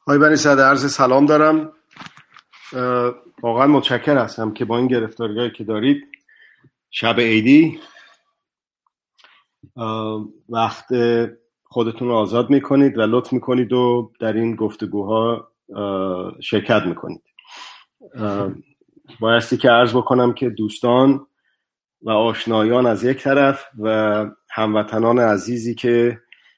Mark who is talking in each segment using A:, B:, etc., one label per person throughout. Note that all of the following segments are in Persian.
A: آقای بنی صدر، عرض سلام دارم. واقعا متشکر هستم که با این گرفتاری‌هایی که دارید شب عیدی وقت خودتون رو آزاد میکنید و لطف میکنید و در این گفتگوها شرکت میکنید. بایستی که عرض بکنم که دوستان و آشنایان از یک طرف و هموطنان عزیزی که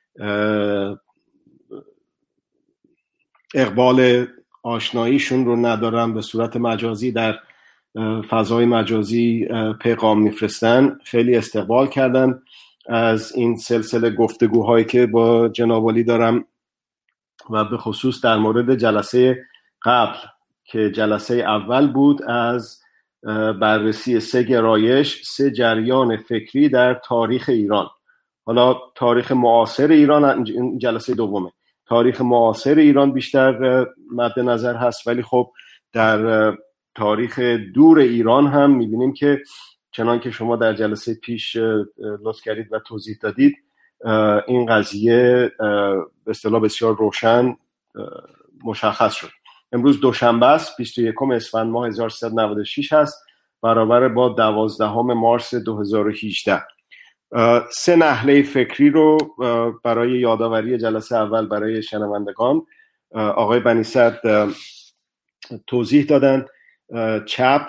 A: اقبال آشناییشون رو ندارن به صورت مجازی در فضای مجازی پیغام میفرستن، خیلی استقبال کردن از این سلسله گفتگوهایی که با جناب عالی دارم و به خصوص در مورد جلسه قبل که جلسه اول بود از بررسی 3 گرایش، 3 جریان فکری در تاریخ ایران. حالا تاریخ معاصر ایران جلسه دومه. تاریخ معاصر ایران بیشتر مد نظر هست، ولی خب در تاریخ دور ایران هم میبینیم که چنان که شما در جلسه پیش لطف کردید و توضیح دادید، این قضیه به اصطلاح بسیار روشن مشخص شد. امروز دوشنبه است، 21 اسفند ماه 1396 هست، برابر با 12 مارس 2018. 3 نحله فکری رو برای یادآوری جلسه اول برای شنوندگان آقای بنی صدر توضیح دادن: چپ،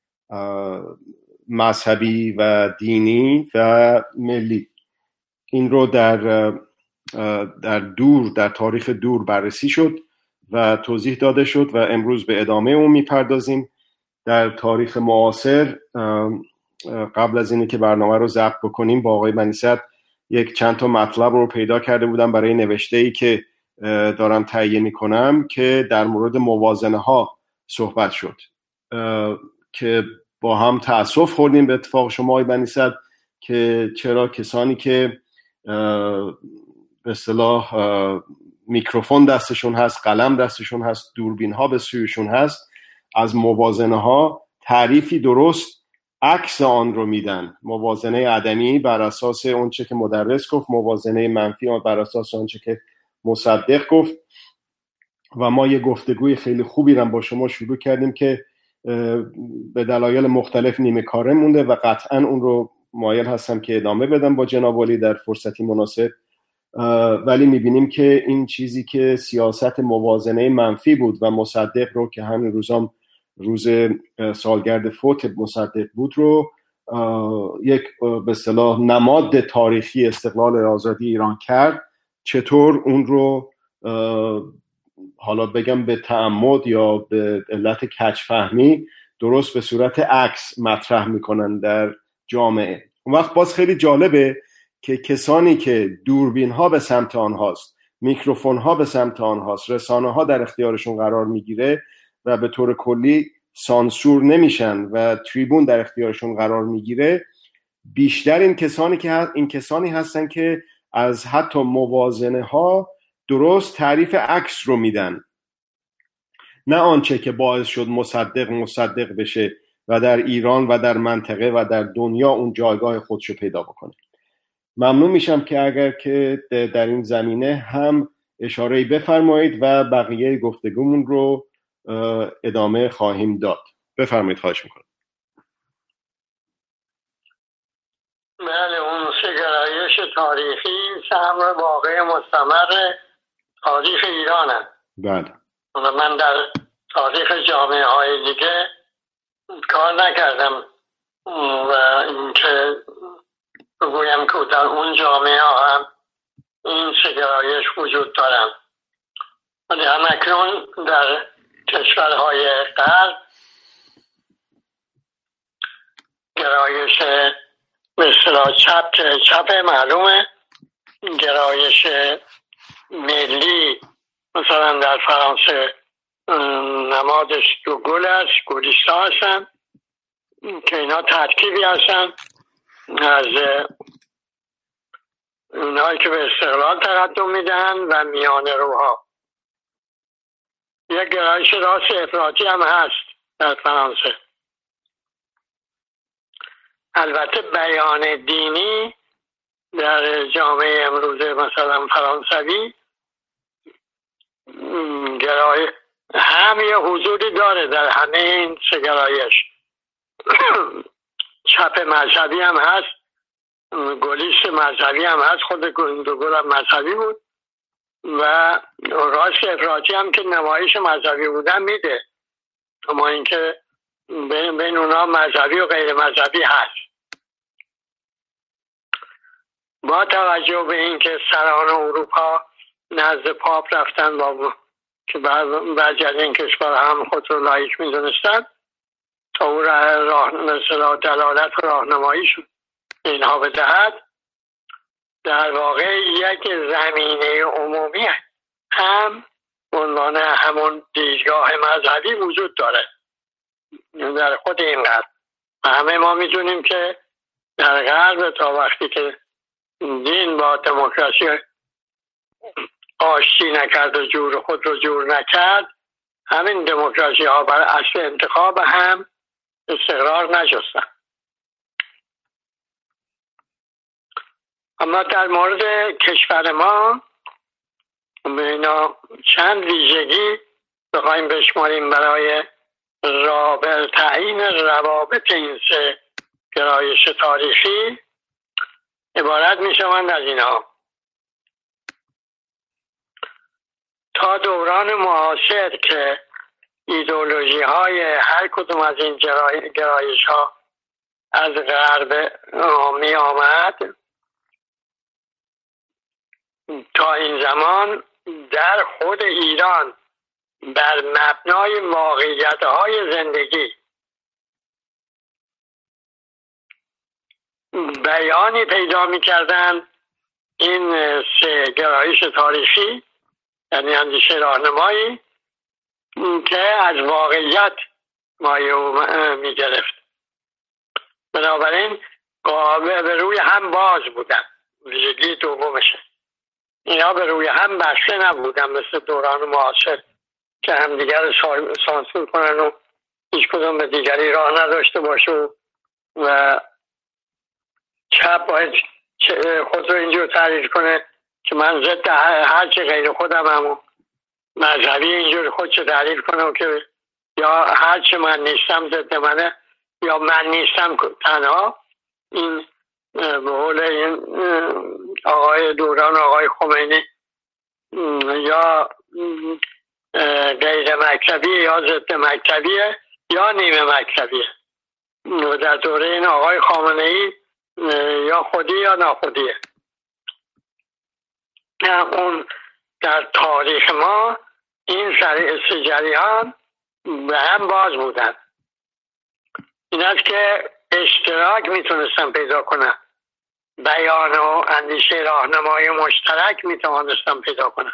A: مذهبی و دینی و ملی. این رو در تاریخ دور بررسی شد و توضیح داده شد و امروز به ادامه اون میپردازیم. در تاریخ معاصر، قبل از اینی که برنامه رو ضبط بکنیم با آقای بنی صدر چند تا مطلب رو پیدا کرده بودم برای نوشته‌ای که دارم تهیه میکنم که در مورد موازنه ها صحبت شد که با هم تأسف خوردیم به اتفاق شما آقای بنی صدر که چرا کسانی که به اصطلاح میکروفون دستشون هست، قلم دستشون هست، دوربین ها به سویشون هست، از موازنه ها تعریفی درست عکس آن رو میدن. موازنه عدمی بر اساس اون چه که مدرس گفت، موازنه منفی بر اساس اون چه که مصدق گفت. و ما یه گفتگوی خیلی خوبی رو با شما شروع کردیم که به دلایل مختلف نیمه کاره مونده و قطعا اون رو مایل هستم که ادامه بدم با جناب عالی در فرصتی مناسب. ولی میبینیم که این چیزی که سیاست موازنه منفی بود و مصدق رو که همین روزام روز سالگرد فوت مصدق بود رو یک به اصطلاح نماد تاریخی استقلال آزادی ایران کرد، چطور اون رو حالا بگم به تعمد یا به علت کج‌فهمی درست به صورت عکس مطرح میکنن در جامعه. اون وقت باز خیلی جالبه که کسانی که دوربین ها به سمت آنهاست، میکروفون ها به سمت آنهاست، رسانه ها در اختیارشون قرار میگیره و به طور کلی سانسور نمیشن و تریبون در اختیارشون قرار میگیره، بیشتر این کسانی هستن که از حتی موازنه ها درست تعریف عکس رو میدن، نه آنچه که باعث شد مصدق بشه و در ایران و در منطقه و در دنیا اون جایگاه خودشو پیدا بکنه. ممنون میشم که اگر که در این زمینه هم اشاره‌ای بفرمایید و بقیه گفتگومون رو ادامه خواهیم داد. بفرمایید، خواهش میکنم.
B: بله، اون 3 گرایش تاریخی سهم واقع مستمر تاریخ ایران هست.
A: بله.
B: من در تاریخ جامعه های دیگه کار نکردم و اینکه بگویم که در اون جامعه ها هم این 3 گرایش وجود دارن، ولی همکنون در کشورهای غرب گرایش به اصطلاح چپ معلومه، گرایش ملی مثلا در فرانسه نمادش 2 گل است، گولیستا هستن که اینا ترکیبی هستن از اونایی که به استقلال تقدم میدن و میانه روها. یک گرایش راست افراطی هم هست در فرانسه. البته بیان دینی در جامعه امروز مثلا فرانسوی گرایش هم یه حضوری داره در همه این سه گرایش. چپ مذهبی هم هست، گلیست مذهبی هم هست، خود گل هم مذهبی بود، و راست افراطی هم که نمایش مذهبی بودن میده، اما اینکه بین اونا مذهبی و غیر مذهبی هست. با توجه به اینکه سران اروپا نزد پاپ رفتن که بعضی از این کشورها هم خود رو لایک میدونستن تا او مثلا دلالت و راهنماییش اینها بدهد، در واقع یک زمینه عمومی هم عنوان همون دیدگاه مذهبی وجود داره در خود این غرب. همه ما میدونیم که در غرب تا وقتی که دین با دموکراسی آشتی نکرد و خود رو جور نکرد، همین دموکراسی ها بر اصل انتخاب هم استقرار نجستن. اما در مورد کشور ما اینا چند ویژگی بخوایم بشماریم برای تعیین روابط این سه گرایش تاریخی، عبارت می شوند از اینها: تا دوران معاصر که ایدئولوژی های هر کدوم از این گرایش ها از غرب می آمد، تا این زمان در خود ایران بر مبنای واقعیت های زندگی بیانی پیدا می کردن این سه گرایش تاریخی، یعنی اندیشه راهنمایی که از واقعیت مایه می گرفت. بنابراین به روی هم باز بودن. ویژگی دومشه، اینا به روی هم بسته نبودن مثل دوران معاصر که هم دیگر سانسور کنن و هیچ کدوم به دیگری راه نداشته باشه و چپ باید خود رو اینجور تعریف کنه که من ضد هرچی غیر خودم هم و مذهبی اینجور خودشو تعریف کنه که یا هرچی من نیستم ضد منه یا من نیستم تنها. این به قول این دوران آقای خمینی یا غیر مکتبیه یا ضد مکتبیه یا نیمه مکتبیه، و در دوره این آقای خامنه‌ای یا خودی یا ناخودیه. اون در تاریخ ما این سه جریان به هم باز بودن. این است که اشتراک میتونستن پیدا کنن، بیان و اندیشه راهنمای مشترک میتونستن پیدا کنن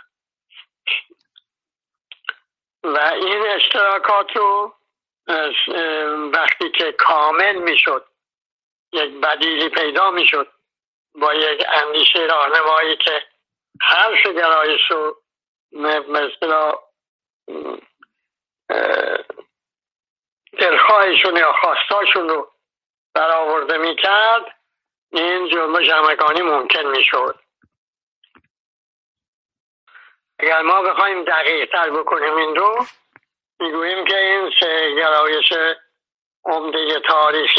B: و این اشتراکات رو وقتی که کامل میشد، یک بدیلی پیدا میشد با یک اندیشه راهنمایی که هر سه گرایش رو مثلا دلخواهشون یا خواستاشون رو برآورده میکرد، این جنبش همگانی ممکن میشد. اگر ما بخوایم دقیق تر بکنیم این رو، میگوییم که این سه گرایش عمده تاریخ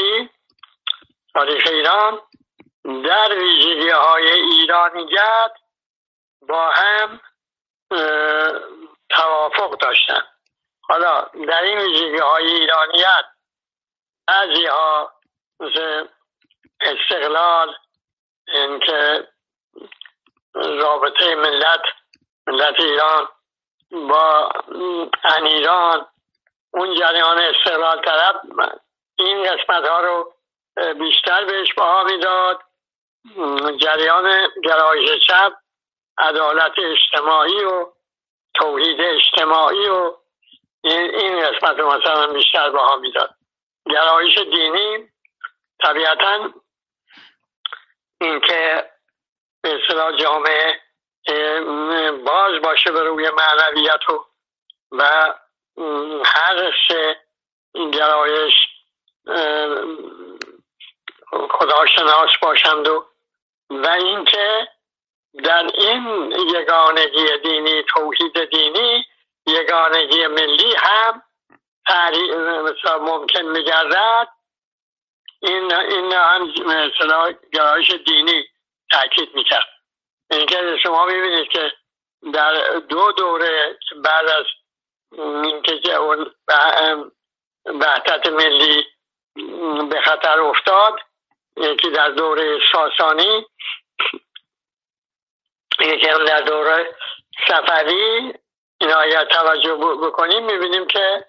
B: ایران در ویژگی های ایرانیت با هم توافق داشتن. حالا در این ویژگی های ایرانیت بعضی ها مثل استقلال، این که رابطه ملت ایران با ایران، اون جریان استقلال طلب، این قسمت ها رو بیشتر بهش بها میداد. جریان گرایش چپ عدالت اجتماعی و توحید اجتماعی و این قسمت رو مثلا بیشتر بها میداد. گرایش دینی طبیعتاً این که به اصطلاح جامعه باز باشه به روی معنویت و هر سه گرایش خداشناس باشند و اینکه در این یگانگی دینی، توحید دینی، یگانگی ملی هم ممکن می‌گردد. این هم مثلا گرایش دینی تاکید می‌کرد. اینکه شما ببینید که در دو دوره بعد از اینکه اون وحدت ملی به خطر افتاد، یکی در دوره ساسانی، یکی هم در دوره صفوی، اینا اگر توجه بکنیم میبینیم که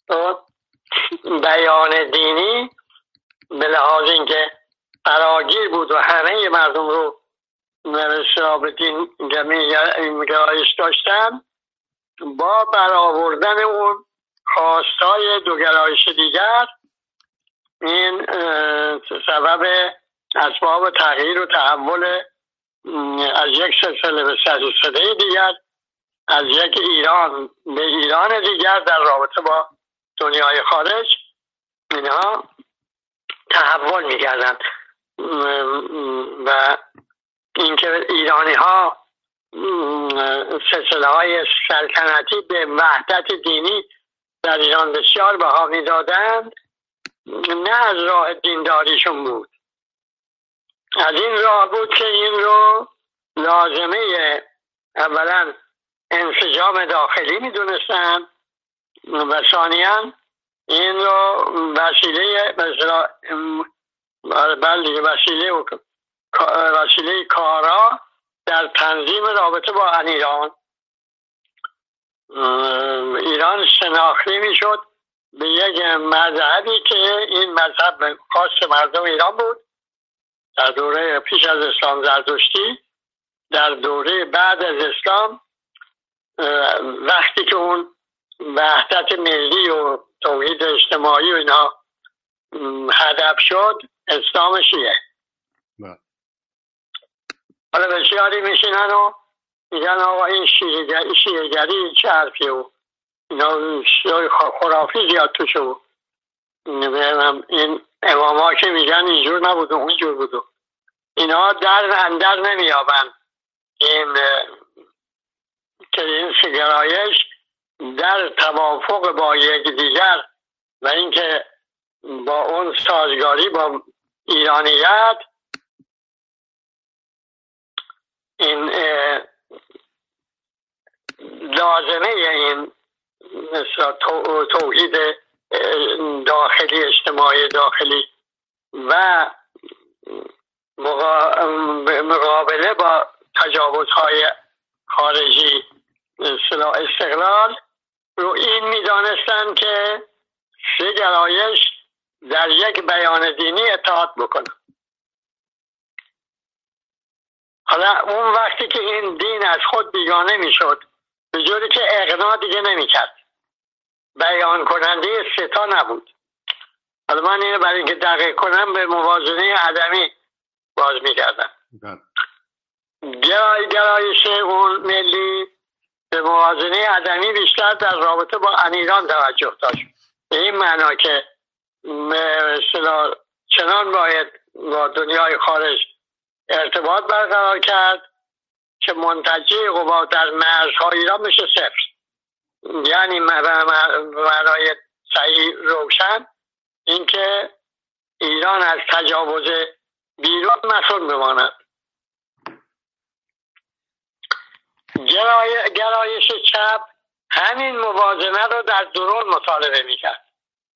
B: بیان دینی به لحاظ اینکه فراگیر بود و همه مردم رو به دین گرایش داشتن، با برآوردن اون خواستای دو گرایش دیگر، این سبب اسباب تغییر و تحول از یک سلسله به سلسله دیگر، از یک ایران به ایران دیگر در رابطه با دنیای خارج، اینها تحول می‌کردند و اینکه ایرانی ها سلسله های سلطنتی به وحدت دینی در ایران بسیار بها می‌دادند، نه از راه دینداریشون بود، از این راه بود که این رو لازمه اولا انسجام داخلی می‌دونستند و ثانیاً این رو وسیله مثلا وسیله کارا در تنظیم رابطه با ایران شناخته میشد به یک مذهبی که این مذهب خاص مردم ایران بود. در دوره پیش از اسلام زرتشتی، در دوره بعد از اسلام وقتی که اون وحدت ملی و توحید اجتماعی و اینا هدف شد، اسلام شیعه. حالا بسیاری میشینن و میگن آقا این شیعه‌گری چه حرفیه و اینا خرافی زیاد توشه و این امام ها که میگن اینجور نبود و اونجور بود و اینا در اندر نمیابن این که این گرایش در توافق با یک دیگر و اینکه با اون سازگاری با ایرانیت، این لازمه این مثلا توحید داخلی، اجتماعی داخلی و مقابله با تجاوزهای خارجی، استقلال رو این میدانستن که سه گرایش در یک بیان دینی اتحاد بکنن. حالا اون وقتی که این دین از خود بیگانه میشد، به جوری که اقناع دیگه نمیکرد، بیان کننده ستا نبود. حالا من اینو برای اینکه دقیق کنم به موازنه عدمی باز میکردم. گرایش اون ملی به موازنه عدمی بیشتر در رابطه با ایران توجه داشت، به این معنا که چنان باید با دنیای خارج ارتباط برقرار کرد که منتجه قوا در مرزهای ایران بشه صفر. یعنی معنای صحیح روشن اینکه ایران از تجاوز بیرون مسئول بماند. گرایش چپ همین موازنه رو در درون مطالبه میکرد،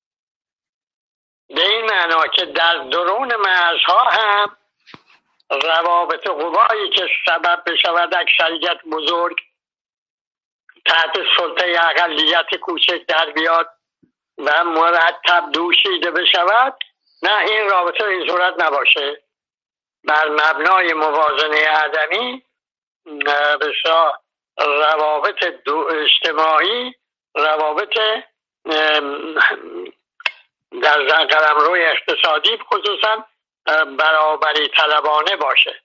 B: به این معنا که در درون مرزها هم روابط قوایی که سبب بشود اکثریت بزرگ تحت سلطه اقلیت کوچک در بیاد و مرتب دوشیده بشود، نه این رابطه این صورت نباشه. بر مبنای موازنه عدمی بسیار روابط اجتماعی، روابط در قلمروی اقتصادی خصوصا برابری طلبانه باشه.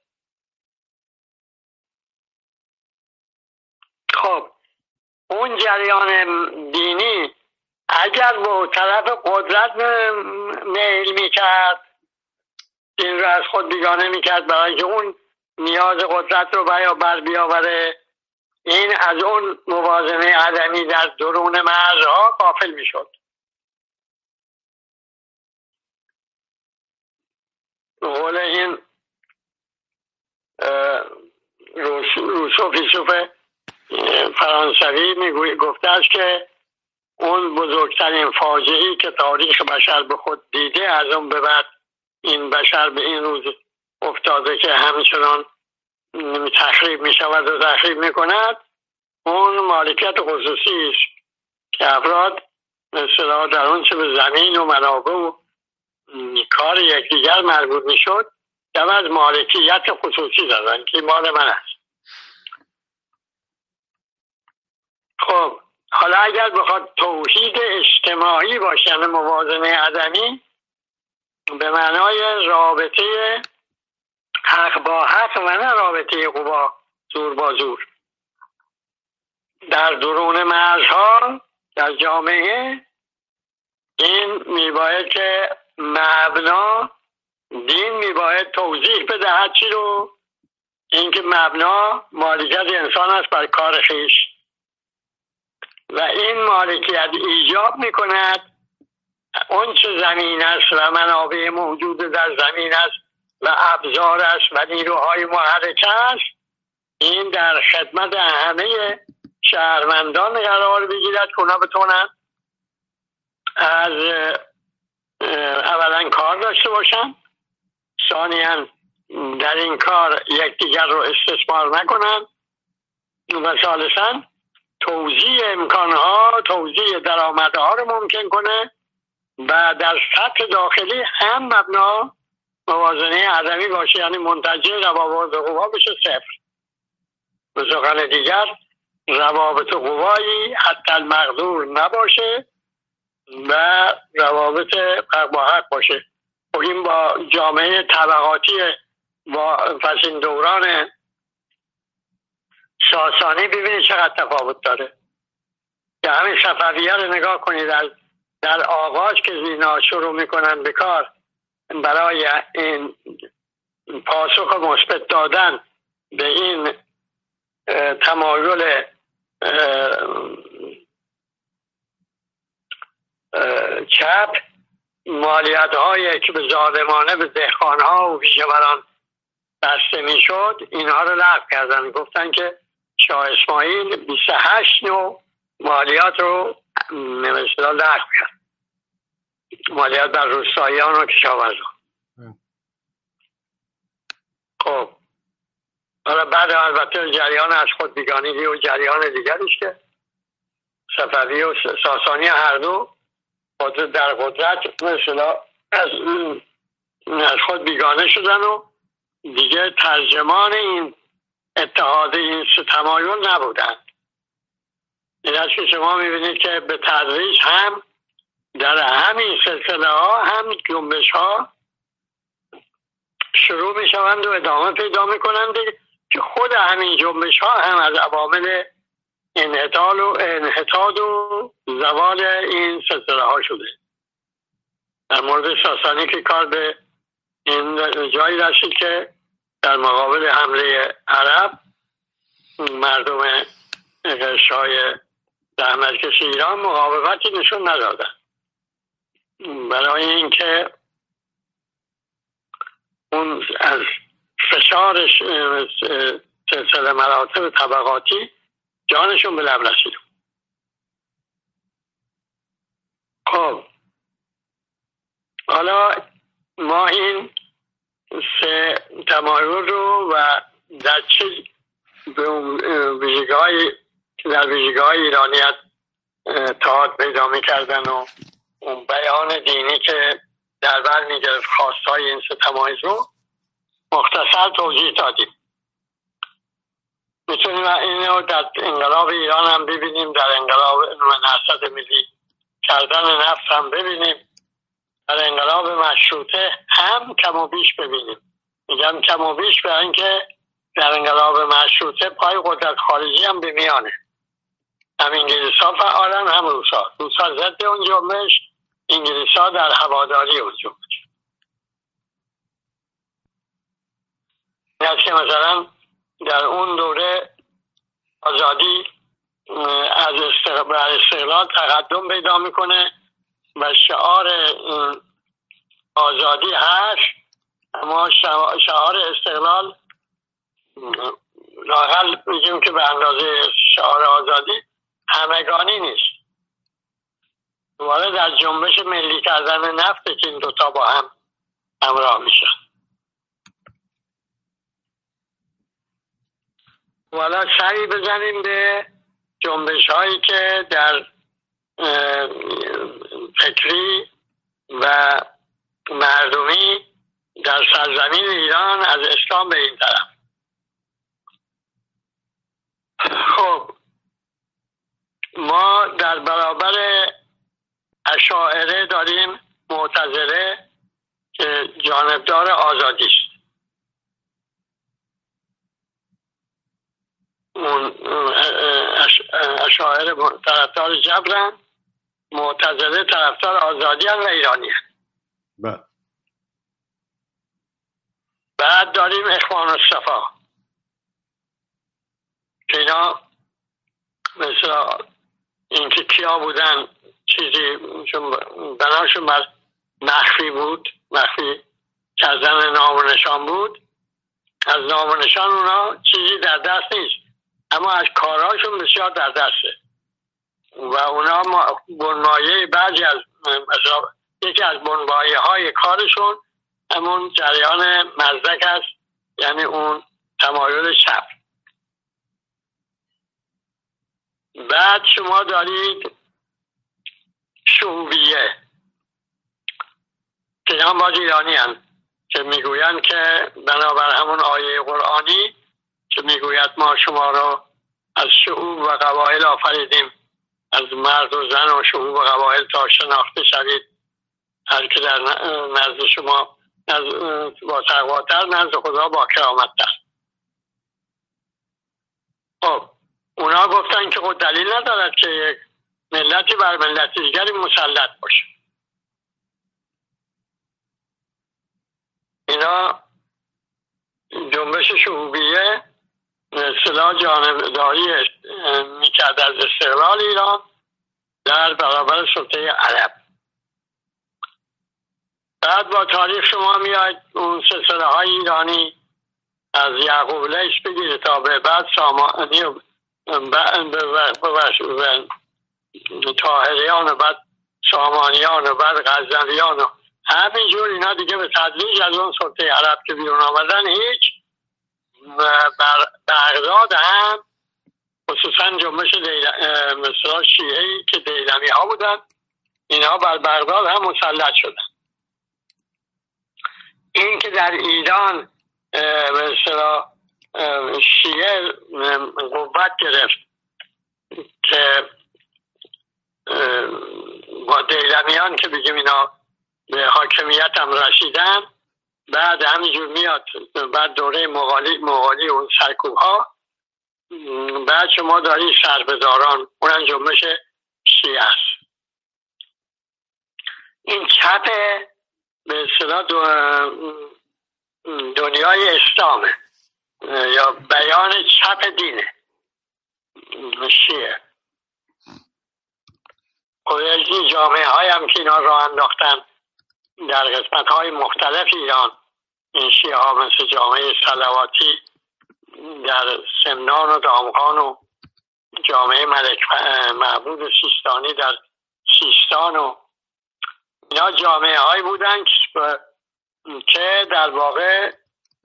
B: خب اون جریان دینی اگر به طرف قدرت میل میکرد، این رو از خود بیگانه میکرد برای که اون نیاز قدرت رو بر بیاوره، این از اون موازنه عدمی در درون مرزها غافل میشد. به قول این روسو فیلسوف فرانسوی گفته است که اون بزرگترین فاجعه‌ای که تاریخ بشر به خود دیده، از اون به بعد این بشر به این روز افتاده که همچنان تخریب می شود و تخریب می کند، اون مالکیت خصوصی است که افراد مثلا در اون چه به زمین و منابع و کار یکدیگر مربوط می شد در از مالکیت خصوصی دادن که مال من است. خب حالا اگر بخواد توحید اجتماعی باشه، موازنه عدمی به معنای رابطه حق با حق و نه رابطه قوا زور با زور در درون مرزها در جامعه، این میباید که مبنا دین میباید توضیح بدهد چی رو؟ اینکه مبنا مالکیت انسان است بر کار خویش و این مالکیت ایجاب میکند اون چه زمین است و منابع موجود در زمین است و ابزار است و نیروهای محرک است، این در خدمت همه شهروندان قرار بگیرد که اونا بتونن از اولا کار داشته باشن، ثانیاً در این کار یکدیگر رو استثمار نکنن و ثالثاً توزیع امکانها، توزیع درآمدها رو ممکن کنه و در سطح داخلی هم مبنا موازنه عدمی باشه، یعنی منتجه روابط قوا بشه صفر. به سخن دیگر روابط قوایی حتی المقدور نباشه و روابط حق با حق باشه. و این با جامعه طبقاتی پس این دوران ساسانی ببینید چقدر تفاوت داره. که همین صفویه رو نگاه کنید، در آغاز که اینا شروع میکنن به کار برای این پاسخ مثبت دادن به این تمایل چپ، مالیات هایی که به ظالمانه به دهقانها و پیشوران بسته میشد اینها رو لغو کردن. گفتن که شاه اسماعیل 28 نوع مالیات رو مثلا لغو کرد، مالیات بر روستاییان و کشاورزان. خب حالا بعد البته جریان از خود بیگانگی و جریان دیگریش که صفوی و ساسانی هر دو در قدرت مثلا از خود بیگانه شدن و دیگه ترجمان این اتحاد این تمایل نبودن. این است که شما میبینید که به تدریج هم در همین سلسله ها هم جنبش ها شروع میشوند و ادامه پیدا میکنند که خود همین جنبش ها هم از عوامل انحطاط و زوال این سلسله ها شده. در مورد ساسانی که کار به این جایی رسید که در مقابل حمله عرب مردم شاه زحمتکش ایران مقاومتی نشون ندادن، برای اینکه اون از فشار سلسله مراتب طبقاتی جانشون به لب رسید. خب حالا ما این سه تمایل رو و در چه ویژگی‌هایی که در ویژگی‌های ایرانیت اتحاد پیدا می‌کردن و اون بیان دینی که در بر می‌گرفت خواستهای این سه تمایز رو مختصر توضیح دادیم. میتونیم اینو در انقلاب ایران هم ببینیم، در انقلاب نهضت ملی کردن نفت هم ببینیم، در انقلاب مشروطه هم کم و بیش ببینیم. میگم کم و بیش برای اینکه در انقلاب مشروطه پای قدرت خارجی هم به میانه، هم انگلیس ها فعالن هم روسا ضد اون جنبش، انگلیس ها در هواداری اون جنبش. است که مثلا در اون دوره آزادی از استقلال تقدم پیدا میکنه و شعار آزادی هست، اما شعار استقلال لااقل میگیم که به اندازه شعار آزادی همگانی نیست. دوباره در جنبش ملی کردن نفت که این دوتا با هم همراه میشن. حالا سری بزنیم به جنبش هایی که در فکری و مردمی در سرزمین ایران از اسلام به این طرف. خب ما در برابر اشاعره داریم معتزله که جانبدار آزادی است. اشاعره طرفدار جبرن، معتزله طرفدار آزادی و ایرانی هستند. بعد داریم اخوان الصفا که اینا مثلا اینکه کیا بودن چیزی بناشون بر مخفی بود، مخفی کردن نام و نشان بود. از نام و نشان اونا چیزی در دست نیست، اما از کارهاشون بسیار در دسته و اونا بنمایه بعضی از یکی از بنمایه های کارشون همون جریان مزدک است، یعنی اون تمایل چپ. بعد شما دارید شعوبیه که هم باز ایرانی هستند که میگویند که بنابر همون آیه قرآنی که میگوید ما شما رو از شعوب و قبایل آفریدیم، از مرد و زن و شعوب و قبایل تا شناخته شوید، هر که در نزد شما با تقواتر نزد خدا با کرامت‌تر. خب اونا گفتن که خود دلیل ندارد که یک ملتی بر ملت دیگری مسلط باشه. اینا جنبش شعوبیه اصطلاح جانبداری میکرد از استقلال ایران در برابر سلطه عرب. بعد با تاریخ شما میاید اون سلسله های ایرانی از یعقوب لیث بگیره تا به بعد سامانی و طاهریان و بعد سامانیان و بعد غزنویان و همینجور اینا دیگه به تدریج از اون سلطه عرب که بیرون آمدن هیچ. بغداد هم خصوصا جنبش مثلا شیعه‌ای که دیلمی ها بودن، اینا بر بغداد هم مسلط شدن. این که در ایران مثلا شیعه قوت گرفت که با دیلمیان که بگیم اینا به حاکمیت هم رسیدن، بعد همینجور میاد بعد دوره مغالی اون سرکوب ها، بعد شما داری سربداران، اونم جنبش شیعه است. این چپ به اصطلاح دنیای اسلامه یا بیان چپ دینه شیعه. خودشی جامعه های هم که اینا راه انداختن در قسمت های مختلف ایران، این شیعه ها مثل جامعه صلواتی در سمنان و دامغان و جامعه ملک معبود سیستانی در سیستان و اینا جامعه هایی بودن که در واقع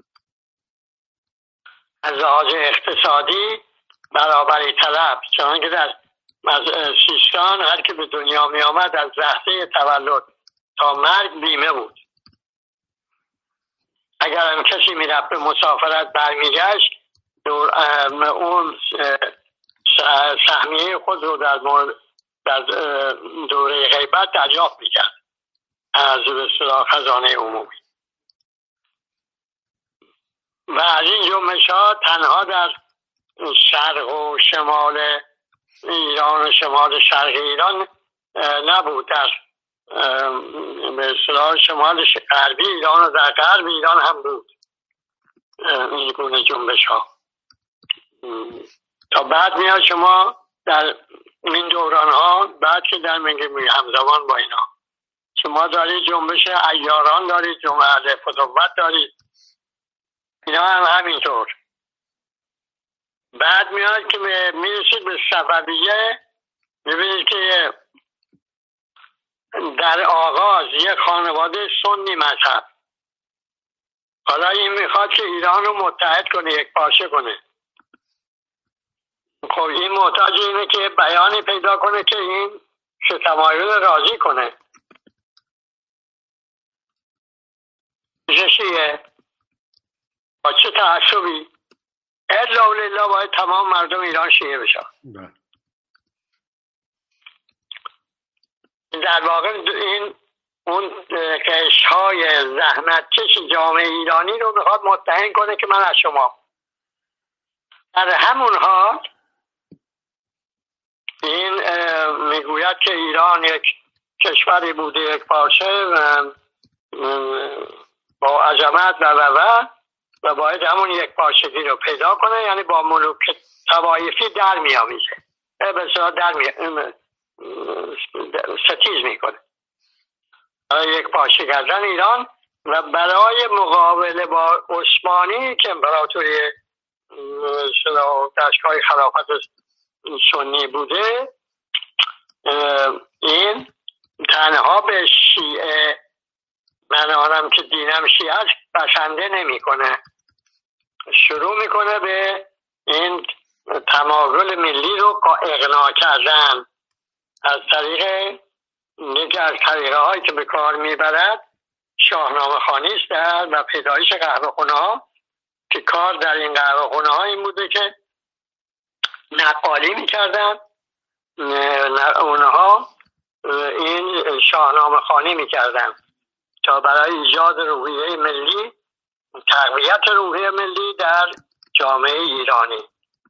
B: از لحاظ اقتصادی برابری طلب، چون که در سیستان هر که به دنیا می آمد از لحظه تولد تا مرگ بیمه بود. اگر هم کسی می رفت به مسافرت برمیگشت اون سهمیه خود رو در دوره غیبت دریافت می کرد از به اصطلاح خزانه عمومی. و از این جنبش ها تنها در شرق و شمال ایران و شمال شرق ایران نبود، در به اصطلاح شمال غربی ایران و در غرب ایران هم بود. این گونه جنبش ها. تا بعد میاد شما در این دوران ها، بعد که در همزمان با اینا شما دارید جنبش عیاران، دارید جنبش اهل فتوت دارید، اینا هم همینطور. بعد میاد که میرسید به صفویه، میبینید که در آغاز یک خانواده سنی مذهب، حالا این میخواد که ایران رو متحد کنه، یک پارچه کنه. خب این محتاج اینه که بیانی پیدا کنه که این تمایل راضی کنه. چیه؟ با چه تعصبی؟ الا لله باید تمام مردم ایران شیعه بشن. در واقع این اون قشرهای زحمتکش جامعه ایرانی رو میخواد متحد کنه که من از شما. در همون حال این میگوید که ایران یک کشوری بوده، یک پارچه با عظمت و باید همون یک پارچگی رو پیدا کنه، یعنی با ملوک طوایفی در میامیزه، به صورت ستیز میکنه یک پارچه کردن ایران. و برای مقابله با عثمانی که امپراتوری دستگاه خلافت سنی بوده، این تنها به شیعه، من آنم که دینم شیعه است، بسنده نمی کنه، شروع میکنه به این تمایل ملی رو اقناع کردن از طریق یکی از طریقه هایی که به کار میبرد شاهنامه خوانی است و پیدایش قهوه خونه ها، که کار در این قهوه خونه ها این بوده که نقالی میکردن، اونها این شاهنامه خوانی میکردن تا برای ایجاد روحیه ملی، تقویت روحیه ملی در جامعه ایرانی.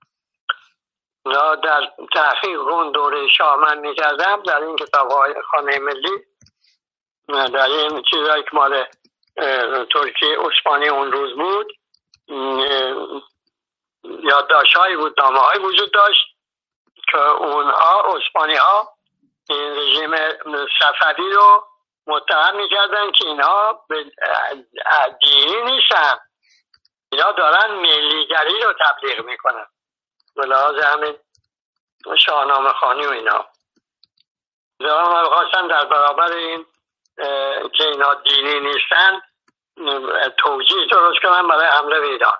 B: در تحقیق اون دوره شاه من میکردم در این کتاب‌های خانه ملی، در این چیزایی که مال ترکیه عثمانی اون روز بود، یادداشت‌هایی بود، نامه‌هایی وجود داشت که اونها عثمانی ها این رژیم صفوی رو متهم میکردن که اینها دینی نیستن، اینا دارن ملیگری رو تبلیغ میکنن، به لحاظ همین شاهنامه خوانی و اینا. من خواستم در برابر این که اینا دینی نیستن توجیه درست کنم برای حمله به ایران.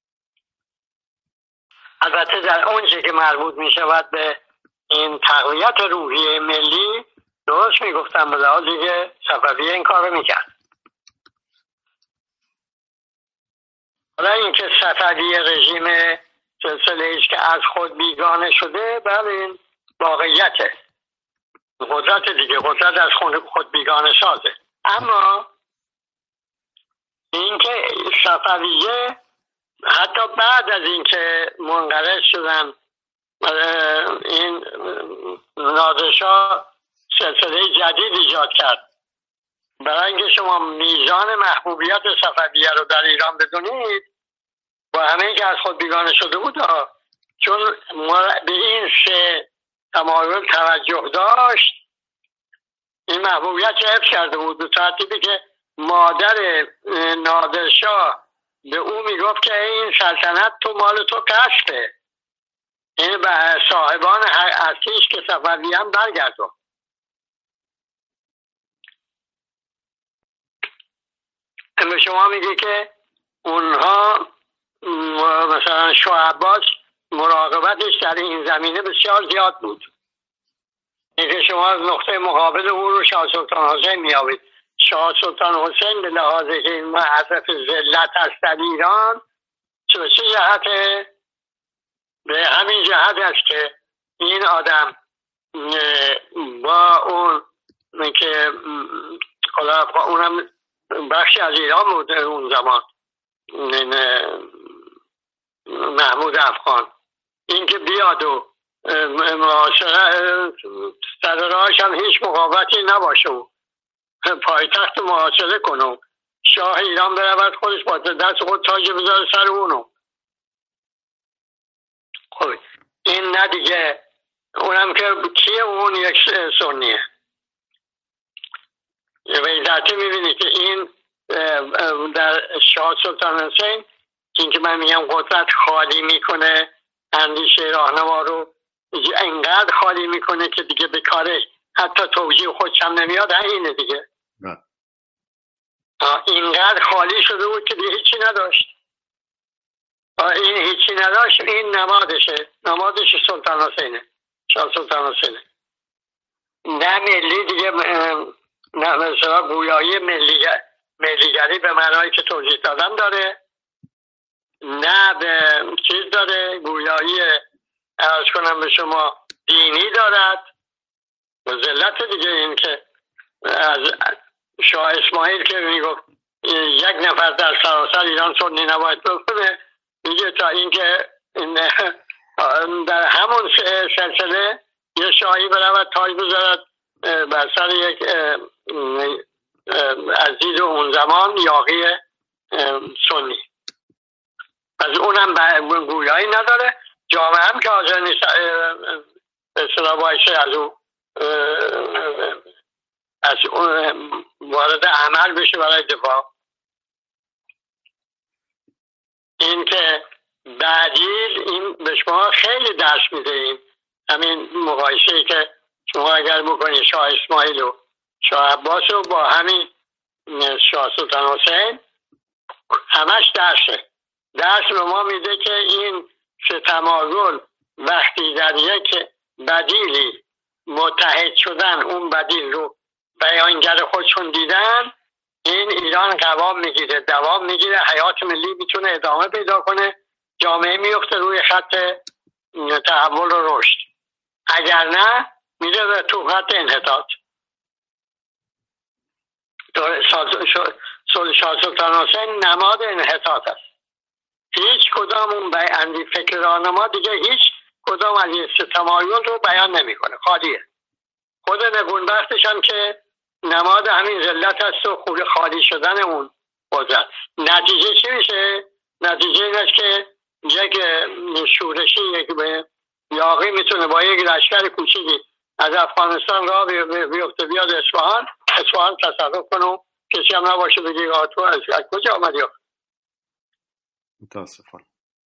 B: البته در اونچه که مربوط می شود به این تقویت روحیه ملی درست می گفتم، به لحاظی که صفویه این کار رو می کرد. حالا این که صفویه رژیم سلسله ایست که از خود بیگانه شده، بله این واقعیته، قدرت دیگه، قدرت از خود بیگانه سازه. اما این که صفویه حتی بعد از اینکه منقرض شدن، این نادرشاه سلسله جدید ایجاد کرد. برای اینکه شما میزان محبوبیت صفویه رو در ایران بدونید، با همه که از خود بیگانه شده بود، چون به این سه تمایل توجه داشت، این محبوبیت حفظ کرده بود به ترتیبی که مادر نادرشاه به او میگفت که این سلطنت تو مال تو کسبه، این به صاحبان اصلیش که صفوی هم برگردون. به شما میگه که اونها مثلا شاه عباس مراقبتش در این زمینه بسیار زیاد بود، اینکه شما از نقطه مقابل او رو شاه سلطان حسین میابید. شاه سلطان حسین به لحاظ که این معرف ذلت است در ایران، چه جهته؟ به همین جهت است که این آدم با اون که اونم بخشی از ایران بود اون زمان، محمود افغان، این که بیاد و سر راهش هم هیچ مقاومتی نباشه و پایتخت محاصره کنه، شاه ایران برود خودش با دست خود تاج بذاره سر اونو. خب این نه دیگه، اونم که کیه؟ اون یک سنیه. به ذاتی میبینی که این در شاه سلطان حسین، این که من میگم قدرت خالی میکنه اندیشه راهنما رو، انقدر خالی میکنه که دیگه به کارش حتی توجیه خودش هم نمیاد. اینه دیگه، اینقدر خالی شده بود که دیگه هیچی نداشت. این هیچی نداشت، این نمادش سلطان حسینه، شاه سلطان حسینه. نه ملی دیگه، نه مثلا گویایی ملیگری به معنایی که توضیح دادم داره، نه به چیز داره، گویایی عرض کنم به شما دینی دارد. ذلت دیگه این که از شاه اسماعیل که میگفت یک نفر در سراسر ایران سنی نباید بکنه، میگه تا اینکه در همون سلسله یه شاهی برود تاج بذارد بر سر یک عزیز اون زمان یاغی سنی. از اونم گویایی نداره. جامعه هم که حاضر نیست به اصطلاح بایشه از اون وارد عمل بشه برای دفاع. این که بعدیل این به شما خیلی درس میده. این همین مقایسه‌ای که شما اگر بکنید شاه اسماعیل و شاه عباس رو با همین شاه سلطان حسین، همش درس به ما میده که این تمایل وقتی در یک بدیلی متحد شدن، اون بدیل رو بیانگر خودشون دیدن، این ایران قوام میگیره، دوام میگیره، حیات ملی میتونه ادامه پیدا کنه، جامعه میفته روی خط تحول و رشد. اگر نه میره به تو خط انحطاط. شاه سلطان حسین نماد انحطاط است. هیچ کدام اون فکر راهنما دیگه هیچ کدام از این تمایل رو بیان نمیکنه، خالیه. خود نگونبختش هم که نماد همین ذلت است و خوب خالی شدن اون قدرت. نتیجه چی میشه؟ نتیجه این است که یک شورشی، یک یاغی میتونه با یک لشکر کوچیکی از افغانستان راه بیفته بیاد اصفهان تصرف کنه و کسی هم نباشه بگی تو از کجا آمدی.
A: متاسفانه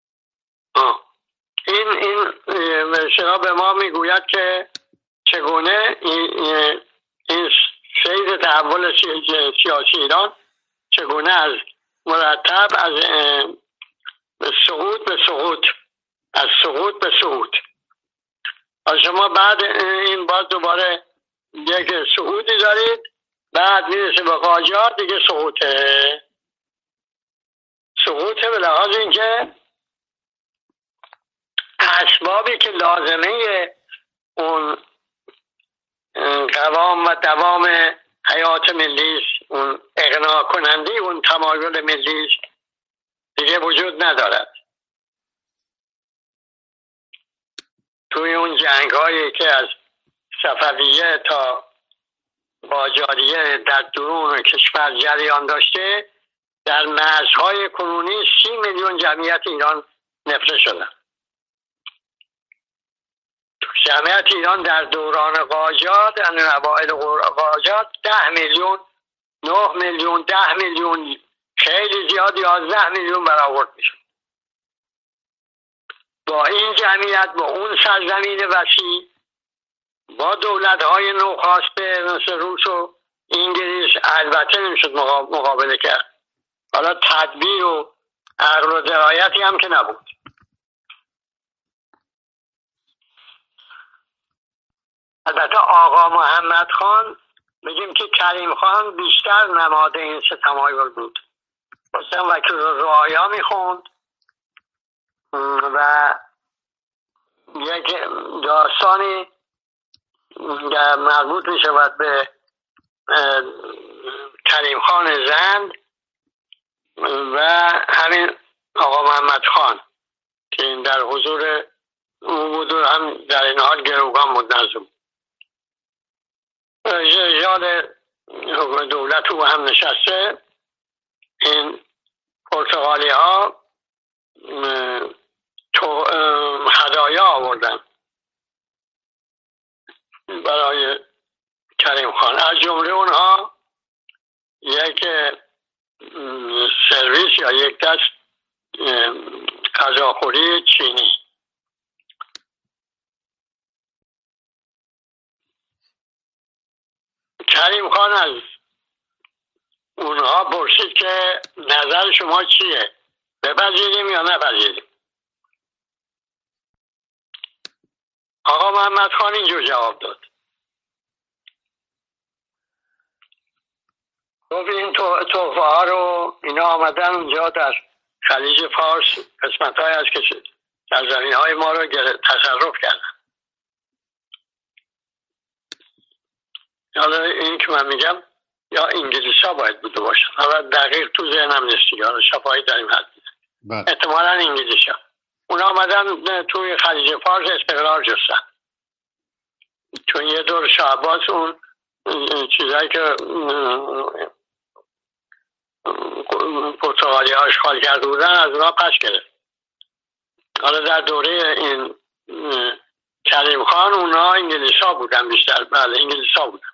B: این شنا به ما میگوید که چگونه این سیر تحول سیاسی ایران چگونه از مرتب از صعود به صعود، از صعود به صعود. از شما بعد این باز دوباره یک صعودی دارید، بعد میرسه به قاجار دیگه صعوده به لحاظ اینکه اسبابی که لازمه اون قوام و دوام حیات ملی، اون اقناع کننده اون تمایل ملی دیگه وجود ندارد. توی اون جنگ هایی که از صفویه تا قاجاریه در درون کشور جریان داشته، در مرزهای کنونی 30 میلیون جمعیت ایران نفره شدن. جمعیت ایران در دوران قاجار، در اوایل قاجار 10 میلیون، 9 میلیون، 10 میلیون، خیلی زیاد 11 میلیون برآورد میشد. با این جمعیت، با اون سرزمین وسیع، با دولت‌های نوخاسته مثل روس و انگلیس البته نمیشد مقابله کرد. حالا تدبیر و عقل و درایتی هم که نبود. البته آقا محمد خان، بگیم که کریم خان بیشتر نماد این سه تمایل بود. مثلا وکیل رعایا میخوند و یک داستانی مربوط می شود به کریم خان زند و همین آقا محمد خان که این در حضور او بود و هم در این حال گروگان بود نظم رجال دولت او هم نشسته این پرتغالی ها هدایا آوردن برای کریم خان. از جمله اونها یک سرویس یا یک دست غذاخوری چینی. کریم خان از اونها پرسید که نظر شما چیه؟ بپذیریم یا نپذیریم؟ آقا محمد خان اینجور جواب داد. گفت این تحفه ها رو اینا آمدن اونجا در خلیج فارس قسمت های از که در زمین های ما رو تصرف کردن. حالا این که من میگم یا انگلیسی ها باید بوده باشن، حالا دقیق تو ذهنم نیستی، حالا شفاهی در این حد میدن، احتمالا انگلیسی ها. اونا آمدن توی خلیج فارس استقرار جستن، چون یه دور شاه عباس اون چیزایی که پرتغالی ها اشغال کرده بودن از اونا پس گرفت. حالا در دوره این کریم خان اونا انگلیس ها بودن بیشتر. بله انگلیس ها بودن،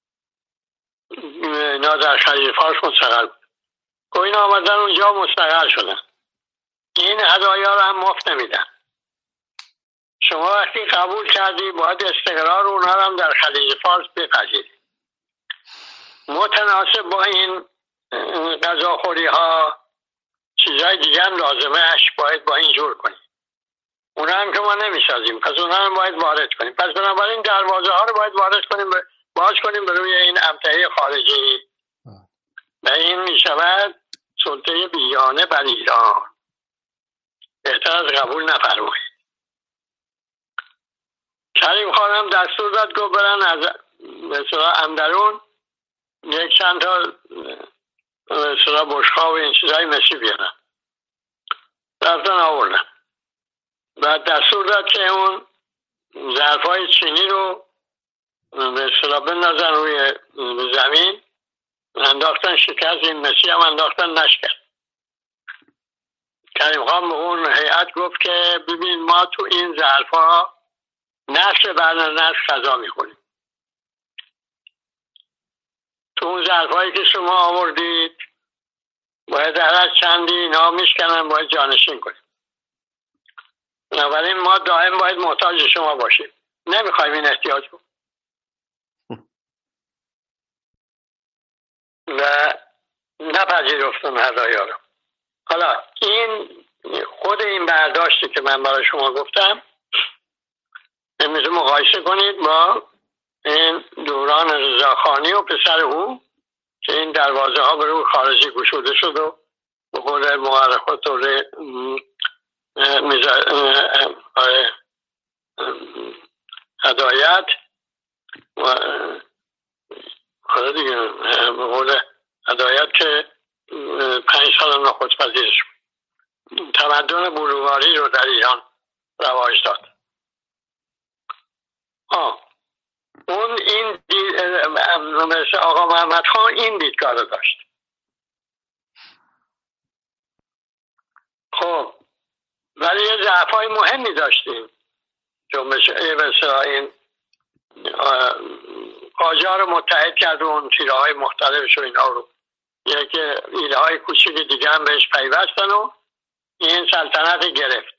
B: اینا در خلیج فارس مستقر بود. و اینا آمدن اونجا مستقر شدن. این هدایا رو هم مفت نمیدن. شما وقتی قبول کردی باید استقرار اونا رو هم در خلیج فارس بپذیری. متناسب با این غذاخوری ها چیزای دیگه هم لازمه اش باید با این جور کنیم. اونا هم که ما نمیسازیم، پس اونا هم باید وارد کنیم. پس بنابراین دروازه ها رو باید وارد کنیم، باز کنیم به روی این امتحه خارجی و این میشود سلطه بیگانه بر ایران. بهتر از قبول نفرمایید. کریم خان هم دستور داد گفت برن از مثلا اندرون یک چند تا مثلا بشقا و این چیزهای مسی بیارن. رفتن آوردن. بعد دستور داد که اون ظرفای چینی رو به اصطلاح بندازن روی زمین، انداختن شکست، این مسی هم انداختن نشکست. کریم خان به اون هیئت گفت که ببین ما تو این ظرفا نسل بر نسل غذا میخوریم. تو اون ظرفایی که شما آوردید باید هر از چندی اینا میشکنن، باید جانشین کنیم. بنابراین ما دائم باید محتاج شما باشیم، نمیخوایم این احتیاج رو. و نپذیرفتن هدایا رو. حالا این خود این برداشتی که من برای شما گفتم میتونید مقایسه کنید با این دوران رضاخانی و پسر او که این دروازه ها به روی خارجی گشوده شد و به قول مورخ طور هدایت و حالا دیگه به قول هدایت که 5 سال نخست پذیرش تمدن بلواری رو در ایران رواج داد. اون این مثل آقا محمد خان این دیدگاه رو داشت. خب ولی یه ضعف‌های مهمی داشتیم، جنبش مثلا این قاجار رو متحد کرد و اون تیره های مختلفش و اینا رو یک ایده های کوچیک دیگه هم بهش پیوستن و این سلطنت گرفت.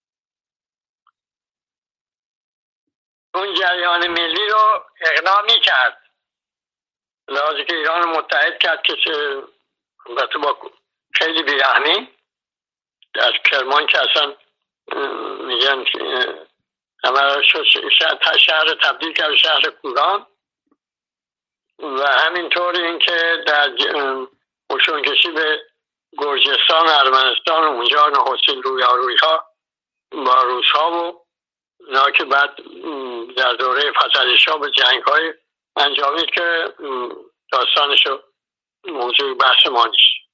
B: اون جریان ملی رو اقناع می کرد، لازم که ایران رو متحد کرد که با خیلی بیرحمی در کرمان که اصلا میگن همه شهر تبدیل کرد شهر کوران و همینطور این که در قشونکشی به گرجستان و ارمنستان اونجا نخستین رویارویی ها با روس ها و اینا که بعد در دوره فتح شاه به جنگ های انجامید که داستانشو موضوع بحث ما نیست.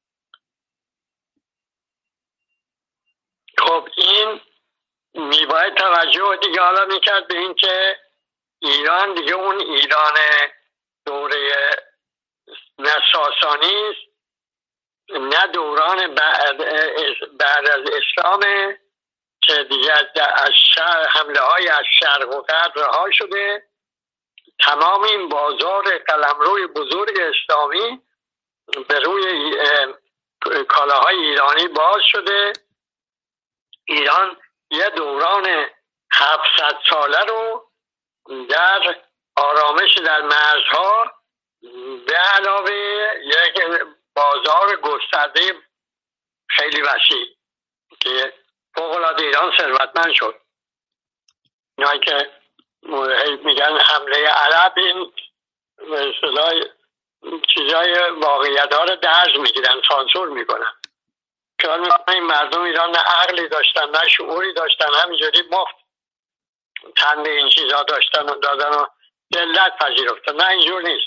B: خب این میباید توجه دیگه حالا میکرد به این که ایران دیگه اون ایران دوره نه ساسانی است نه دوران بعد از اسلام که دیگه از حمله های از شرق و غرب رها شده، تمام این بازار قلمروی بزرگ اسلامی به روی کالاهای ایرانی باز شده. ایران یه دوران 700 ساله رو در آرامش در مرزها به علاوه یک بازار گسترده خیلی وسیع که فوق‌العاده ایران ثروتمند شد. اینایی که میگن حمله عرب، این به اصطلاح چیزای واقعیت ها رو درز میگیرن، سانسور میکنن. خیال میکنن این مردم ایران نه عقلی داشتن نه شعوری داشتن، همینجوری مفت تن به این چیزها داشتن و دادن و ذلت پذیرفتن. نه، اینجور نیست.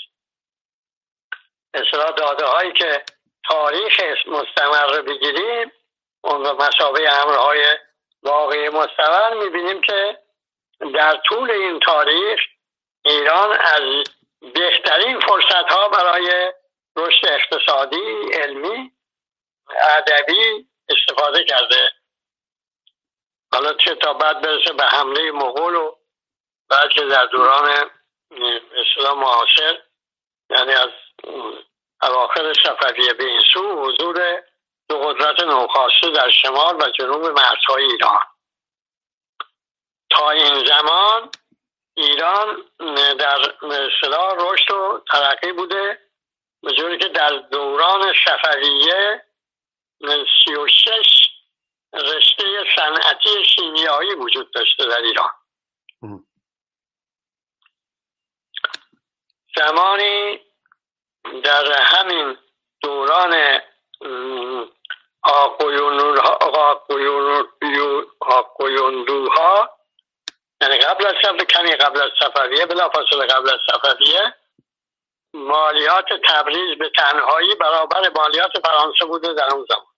B: اصلا داده هایی که تاریخ مستمر رو بگیریم، اون رو مسابقه امرهای واقعی مستمر میبینیم که در طول این تاریخ ایران از بهترین فرصت ها برای رشد اقتصادی، علمی، ادبی استفاده کرده. حالا چه تا بعد برسه به حمله مغول و بعد که در دوران اسلام معاصر، یعنی از اواخر صفویه به این سو، حضور دو قدرت نوخاسته در شمال و جنوب مرزهای ایران. تا این زمان ایران در اصطلاح رشد و ترقی بوده، به جوری که در دوران صفویه 36 رشته صنعتی شیمیایی وجود داشته در ایران. زمانی در همین دوران آقویوندوها، یعنی قبل از کمی قبل از صفویه، بلافاصله قبل از صفویه، مالیات تبریز به تنهایی برابر مالیات فرانسه بوده در اون زمان.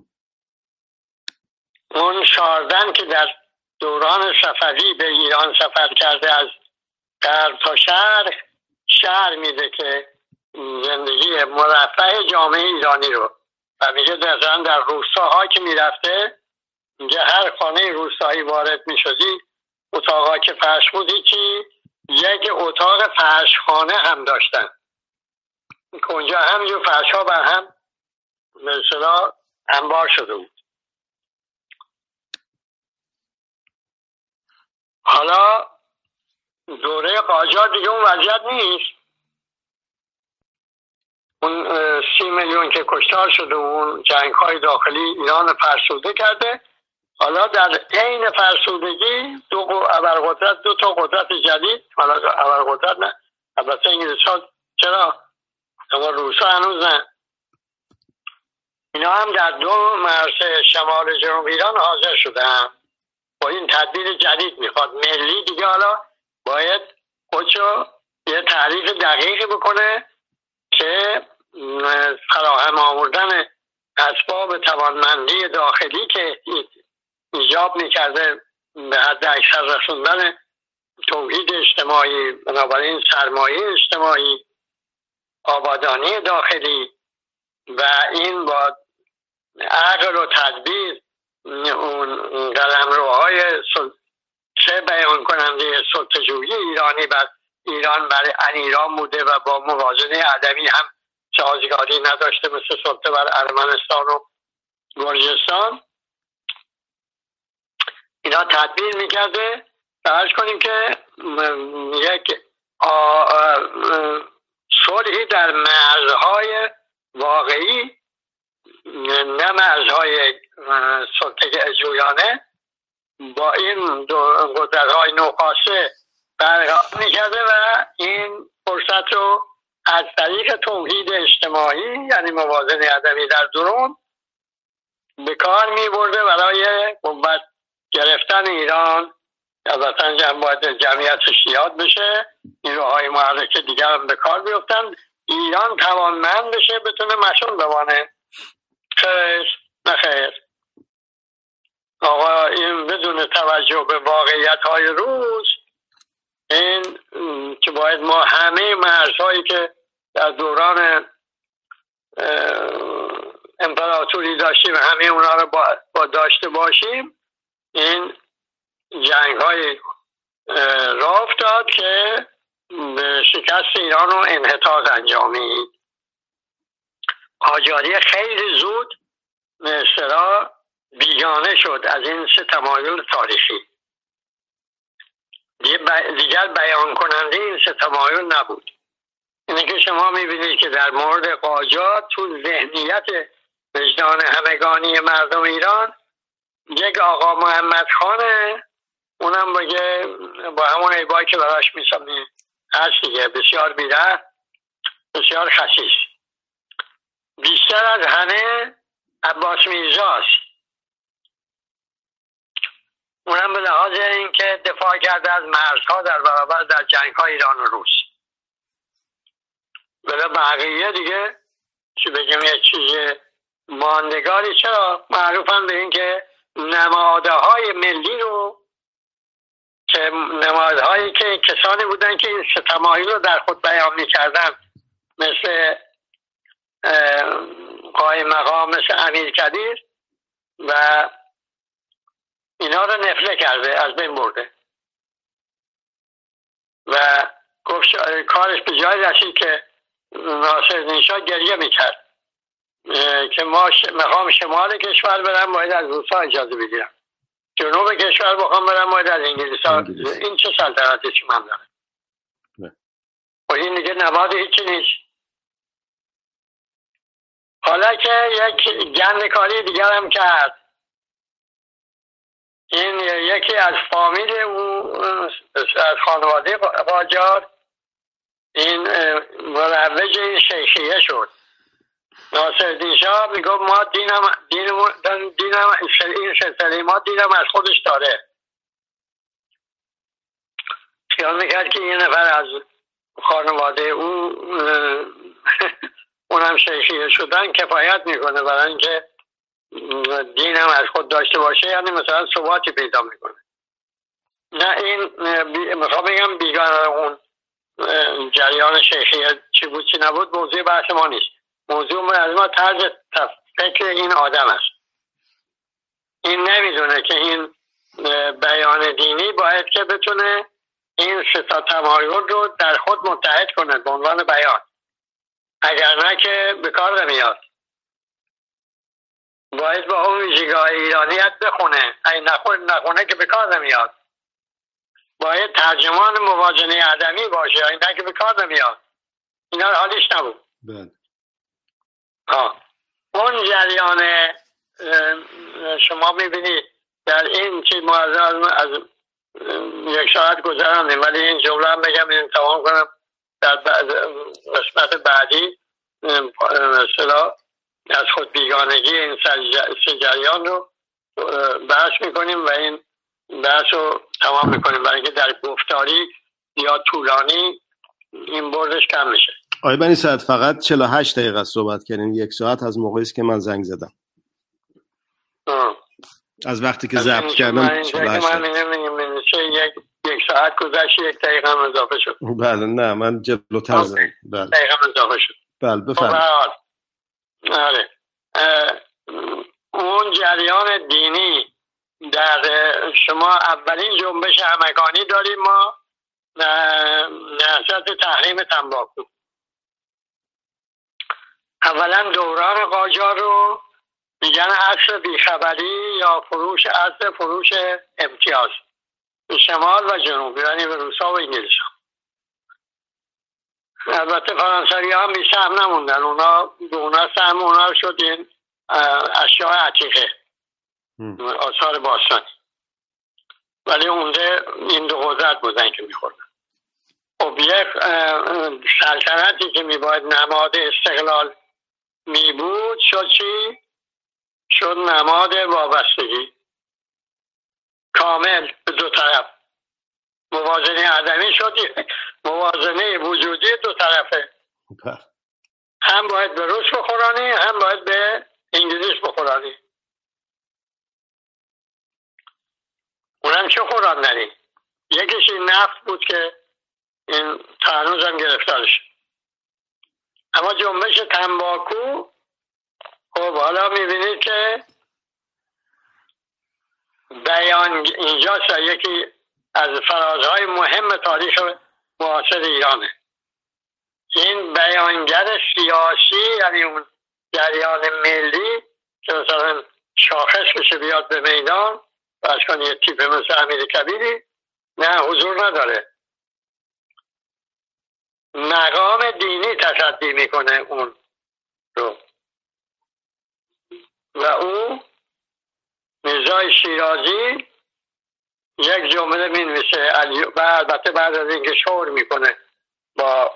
B: اون شاردن که در دوران صفوی به ایران سفر کرده از غرب تا شهر میده که زندگی مرفه جامعه ایرانی رو، و میگه در روستاها که میرفته، میگه هر خانه روستایی وارد میشدی، اتاقا که فرش بودی که یک اتاق فرشخانه هم داشتن که اونجا همینجور فرش ها بر هم مثلا انبار شده بود. حالا دوره قاجار دیگه اون وضعیت نیست. اون 30 میلیون که کشتار شده و اون جنگ های داخلی ایران فرسوده کرده. حالا در عین فرسودگی دو تا قدرت جدید، حالا ابرقدرت نه، البته انگلیس ها چرا، اما روس ها هنوز نه، اینا هم در دو مرز شمال جنوب ایران حاضر شدن. با این تدبیر جدید میخواد ملی دیگه حالا باید خودشو یه تعریف دقیقی بکنه که فراهم آوردن اسباب توانمندی داخلی که ایجاب میکرده به حد اکثر رسوندن توحید اجتماعی، بنابراین سرمایه اجتماعی، آبادانی داخلی، و این با عقل و تدبیر اون قلمروهای چه بیان کننده سلطه‌جویی ایرانی بر ایران برای ایران بوده و با موازنه ادبی هم سازگاری نداشته، مثل سلطه بر ارمنستان و گرجستان. اینا تدبیر میکرده فرض کنیم که یک صلحی در مرزهای واقعی، نه مرزهای سلطه جویانه، با این قدرت‌های نوخاسته برقرار میکرده و این فرصت رو از طریق توحید اجتماعی، یعنی موازنه ادبی در درون، به کار میبرده برای قوت گرفتن ایران. البته باید جمعیتش زیاد بشه، نیروهای محرکه دیگر هم به کار بیفتن، ایران توانمند بشه بتونه مشون بمانه. خیر نخیر، آقا این بدون توجه به واقعیت های روز، این که باید ما همه مرزهایی که در دوران امپراتوری داشتیم همه اونا رو با داشته باشیم، این جنگ های راه افتاد که به شکست ایران و انحطاط انجامید. قاجاری خیلی زود به اصطلاح بیگانه شد از این سه تمایل تاریخی، دیگر بیان کننده این سه تمایل نبود. اینه که شما میبینید که در مورد قاجار تو ذهنیت وجدان همگانی مردم ایران یک آقا محمد خانه، اونم بگه با همون عیبایی که براش میسمی هست دیگه، بسیار بیره، بسیار خسیس، بیشتر از همه عباس میرزاست. اونم به لحاظ این که دفاع کرده از مرزها در برابر در جنگ‌های ایران و روس. ولی بقیه دیگه چی بگم، یه چیز ماندگاری، چرا معروفن به این که نمادهای ملی رو، که نمادهایی که کسانی بودن که این تمایل رو در خود بیان می‌کردن، مثل قائم مقام، مثل امیرکبیر و اینا رو نفله کرده، از بین برده و گفت کارش به جای رسید که ناصرالدین شاه گریه میکرد که ما میخوام شمال کشور برم باید از روسا اجازه بگیرم، جنوب کشور بخوام برم باید از انگلیسا. این چه سلطنتی چی من داره؟ و این دیگه نماد هیچی نیست. حالا که یک گند کاری دیگر هم کرد، این یکی از فامیل او، از خانواده قاجار، این مروج این شیخیه شد. ناصرالدین شاه میگه ما دینم این سلسله ما دینم از خودش داره. خیال میکرد که یه نفر از خانواده او اونم شیخیه شدن کفایت میکنه برای اینکه دینم از خود داشته باشه، یعنی مثلا ثباتی پیدا میکنه. نه، این میخوام بگم بیگانه اون جریان شیخیه چی بود چی نبود موضوع بحث ما نیست. موضوع از ما طرز فکر این آدم است. این نمیدونه که این بیان دینی باید که بتونه این سه تا تمایل رو در خود متحد کنه به عنوان بیان، اگر نه که به کار نمیاد. باید با اون ویژگی‌های ایرانیت بخونه، اگه نخونه که به کار نمیاد. باید ترجمان موازنه عدمی باشه، اگه نه که به کار نمیاد. اینا حالیش نبود. اون جریان شما میبینید در این چیز ما از یک ساعت گذراندیم، ولی این جمله هم بگم این تمام کنم در قسمت بعدی مثلا از خود بیگانگی این سه جریان رو بحث میکنیم و این بحث رو تمام میکنیم، برای اینکه در گفتاری یا طولانی این بردش کم میشه.
A: آقای بنی صدر فقط 48 دقیقه صحبت کردین، یک ساعت از موقعی است که من زنگ زدم. از وقتی که ضبط کردم 48
B: یک ساعت گذشت، یک دقیقه هم اضافه شد.
A: بله، نه من جلوتر زدم. بله،
B: دقیقه هم اضافه شد.
A: بله بفرمایید.
B: آره، اون جریان دینی در شما اولین جنبش همگانی داریم ما، نهضت تحریم تنباکو. اولا دوران قاجار رو میگن عصر بیخبری یا فروش امتیاز به شمال و جنوب، یعنی به روسا و انگلیس ها. البته فرانسوی ها هم بی سهم نموندن، اونا سهم اونا شد این اشیاء عتیقه، آثار باستانی، ولی اونده این دو قدرت بودن که میخوردن. خب یک سلطنتی که میباید نماد استقلال میبود شد چی؟ شد نماد وابستگی کامل به دو طرف. موازنه عدمی شد موازنه وجودی دو طرفه، هم باید به روس بخورانی هم باید به انگلیس بخورانی. اونم چه خوراندنی؟ یکیش این نفت بود که این تا هنوز هم گرفتار شد. اما جنبش تنباکو خب حالا میبینید که بیان اینجاست یکی از فرازهای مهم تاریخ معاصر ایرانه. این بیانگر سیاسی، یعنی اون جریان ملی که مثلا شاخص بشه بیاد به میدان و از کنی یه تیپ مثل امیر کبیری، نه، حضور نداره. مقام دینی تصدی میکنه اون رو و او میرزای شیرازی یک جمله مینویسه و البته بعد از اینکه شور میکنه با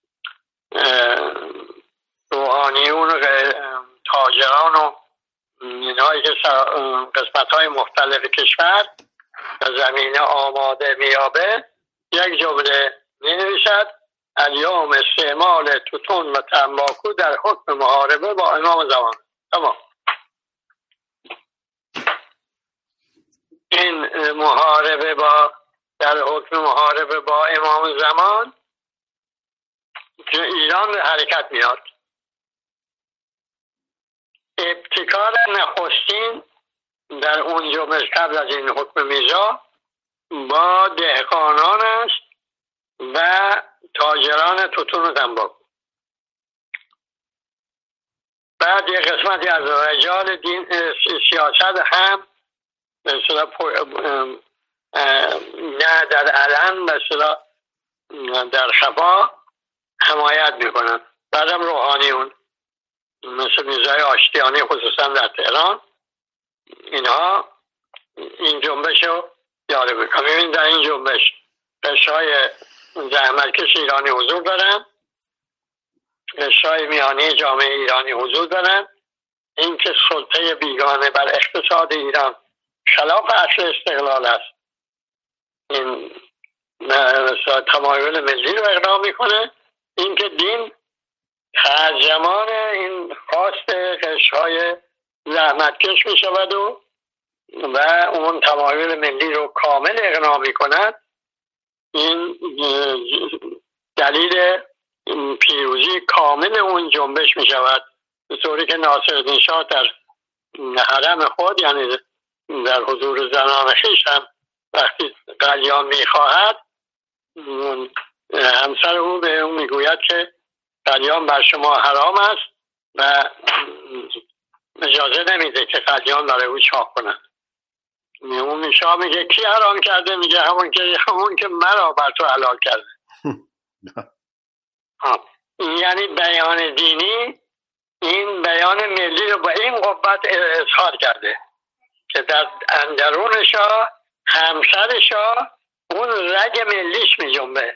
B: روحانیون و تاجران و اینهایی که قسمت های مختلف کشور و زمینه آماده میابه، یک جمله مینویسد: الیوم استعمال توتون و تنباکو در حکم محاربه با امام زمان. تمام. این محاربه در حکم محاربه با امام زمان که ایران به حرکت میاد. ابتکار نخستین در اون جنبش قبل از این حکم میرزا با دهقانان است و تاجران توتون و تنباکو. بعد یک قسمتی از رجال دین سیاست هم مثلا نه در علن مثلا در خفا حمایت میکنن. بعدم روحانیون مثل میرزای آشتیانی خصوصا در تهران، اینها این جنبش رو یاره بکنن. میبینید در این جنبش قشرهای زحمتکش ایرانی حضور دارن، قشرهای میانی جامعه ایرانی حضور دارن. اینکه سلطه بیگانه بر اقتصاد ایران خلاف اصل استقلال است، این تمایل ملی رو اقدام میکنه. اینکه دین ترجمان این خواست قشرهای زحمتکش میشود و اون تمایل ملی رو کامل اقناع میکند. این دلیل پیروزی کامل اون جنبش میشود، به طوری که ناصرالدین شاه در حرم خود، یعنی در حضور زنان خویش هم، وقتی قلیان میخواهد، همسر او به اون میگوید که قلیان بر شما حرام است و اجازه نمیده که قلیان برای او چاق کنند. اون شاه میگه کی حرام کرده؟ میگه همون که مرا بر تو حلال کرده. یعنی بیان دینی این بیان ملی رو با این قوت اظهار کرده که در اندرون شاه، همسر شاه، اون رگ ملیش می جنبه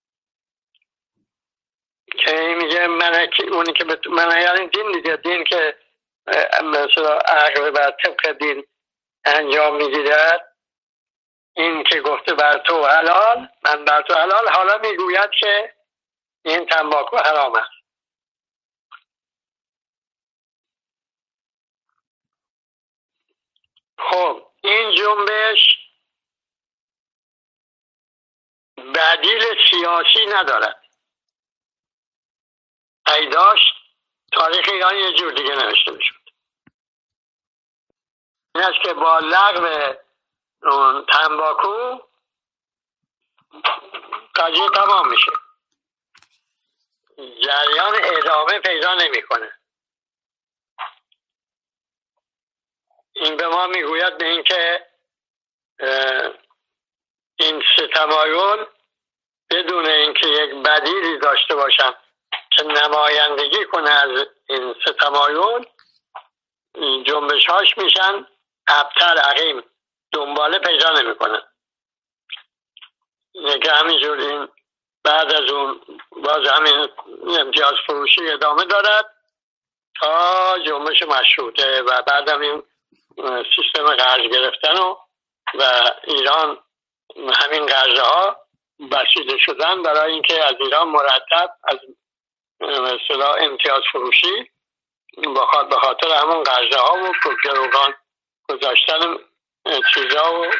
B: که میگه اونی که یعنی دین دیگه، دین که مثلا عقل بر طبق دین انجام میگیرد. این که گفته بر تو حلال، من بر تو حلال، حالا میگوید که این تنباکو حرام است. خب این جنبش بدیل سیاسی ندارد. ای داشت تاریخ ایران یه جور دیگه نوشته میشد. این است که با لغو تنباکو قضیه تمام میشه، جریان ادامه پیدا نمیکنه. این به ما میگوید به این که این سه تمایل بدون اینکه یک بدیلی داشته باشن که نمایندگی کنه از این سه تمایل، جنبش هاش میشن ابتر، عقیم، دنباله پیدا نمیکنن. که همینجور این بعد از اون باز همین امتیاز فروشی ادامه دارد تا جنبش مشروطه و بعد این سیستم قرض گرفتن و ایران همین قرضه ها بسیده شدن برای اینکه از ایران مرتب از مثلا امتیاز فروشی به خاطر همون قرضه ها و گروگان گذاشتن چیزا و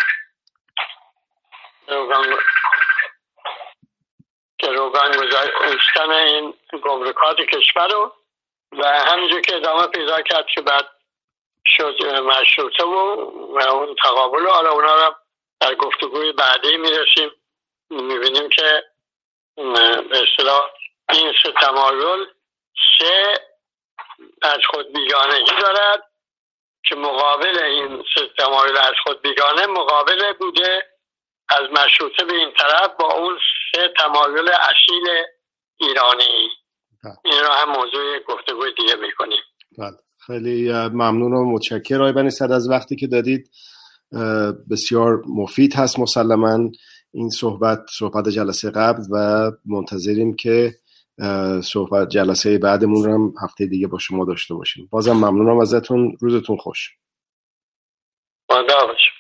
B: گروگان گذاشتن این گمرکات کشور رو و همینجور که ادامه پیدا کرد که بعد شد مشروطه و اون تقابل، حالا اونا رو در گفتگوی بعدی میرسیم میبینیم که به اصطلاح این سه تمایل سه از خود بیگانگی دارد که مقابل این سه تمایل از خود بیگانه مقابل بوده از مشروطه به این طرف با اون سه تمایل اصیل ایرانی. این رو هم موضوع گفتگوی دیگه میکنیم.
A: بله، خیلی ممنون و متشکرم آقای بنی صدر از وقتی که دادید. بسیار مفید هست مسلماً این صحبت جلسه قبل و منتظریم که صحبت جلسه بعدمون رو هم هفته دیگه با شما داشته باشیم. بازم ممنونم ازتون، روزتون خوش.
B: خدا باشه.